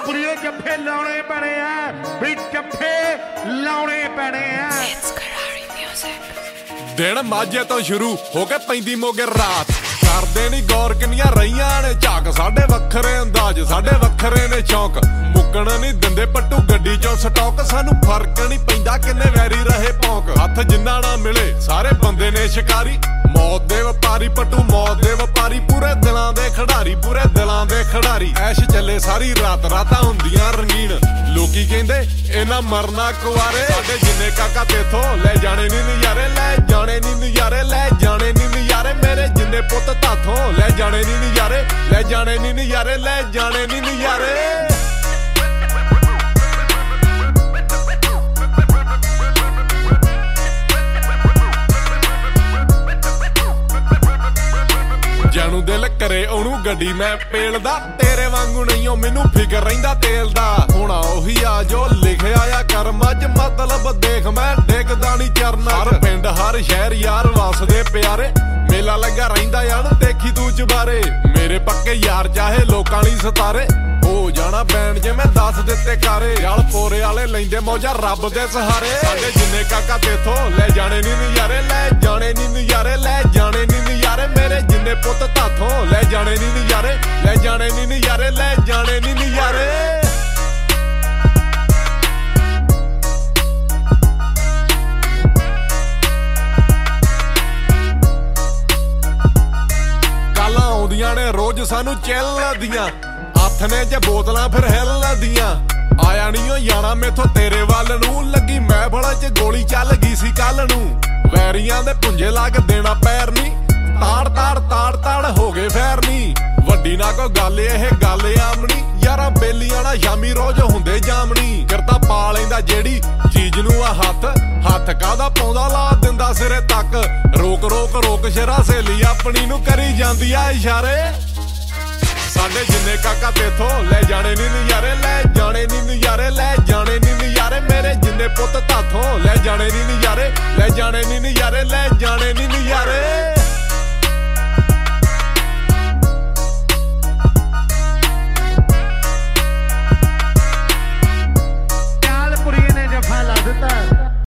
बुढ़िए जफ्फे लाने पड़े हैं भी जफ्फे लाने पड़े हैं। दिन माझे तो शुरू हो के पैंदी मोगे रात करदे नी गौर किन्नियां रहियां ने झाक साडे वखरे अंदाज साडे वखरे ने शौक मुक्कण नहीं दिंदे पट्टू गड्डी चों स्टॉक सानू फर्क नहीं पैंदा किन्ने वैरी रहे भौंक हत्थ जिन्ना ना मिले सारे बंदे ने शिकारी मौत दे वपारी पट्टू मौत दे वपारी पूरे दिलां दे खिडारी पूरे दिलां दे खिडारी ऐश चले सारी रात रातां हुंदियां रंगीन लोकी कहंदे इन्हां मरना कुआरे साडे जिन्ने काका तेथों ले जाने नी नज़ारे ले जाने नी नज़ारे ले जाने नी नज़ारे मेरे जिन्ने पुत्त ताथों ले जाने नी नज़ारे ले जाने नी नज़ारे ले जाने नी नज़ारे। जानू दिल करे ओनू गड्डी मैं पेलदा तेरे वांगू नहीं हो मैनू फिकर रहिंदा तेल दा होना ओही आ जो लिखिया आ कर्म अज मतलब देख मैं डिगदा नहीं चरना हर पिंड हर शहर यार वसदे प्यारे मेला लगा रहिंदा यार देखी तू चबारे मेरे पक्के यार चाहे लोकां नी सतारे हो जाना बैन जे मैं दस दिते कारे याल पोरे वाले लैंदे मौजा रब दे सहारे साडे जिन्ने काका तेथों ले जाने नी नज़ारे ले जाने नी नज़ारे ले जाने नी नज़ारे मेरे जिन्ने पुत्त ताथों ले जाने नी नज़ारे ले जाने नी नज़ारे ले जाने नी नज़ारे। गालां आउंदियां ने रोज सानू चिल्लदियां हथ ने जे बोतलां फिर हिलदियां आया नहीं हो जाना मेथों तेरे वल नूं लगी महफल च गोली चल गई सी कल नूं वैरियां दे पुंजे ला के देना पैर नी ताड़ ताड़ ताड़ ताड़ हो गए फैर नी वड्डी ना कोई गल एह गल आमनी यारां बेलियां ना शामी रोज हुंदे जामनी करता पा लैंदा जेड़ी चीज नूं आ हथ कादा पाउंदा ला दिंदा सिरे तक रोक रोक रोक शरा सहेली अपनी नूं करी जांदी आ इशारे साडे जिन्ने काका तेथों ले जाने नी नज़ारे ले जाने नी नज़ारे ले जाने नी नज़ारे मेरे जिन्ने पुत्त ताथों ले जाने नी नज़ारे ले जाने नी नज़ारे ले जाने नी नज़ारे।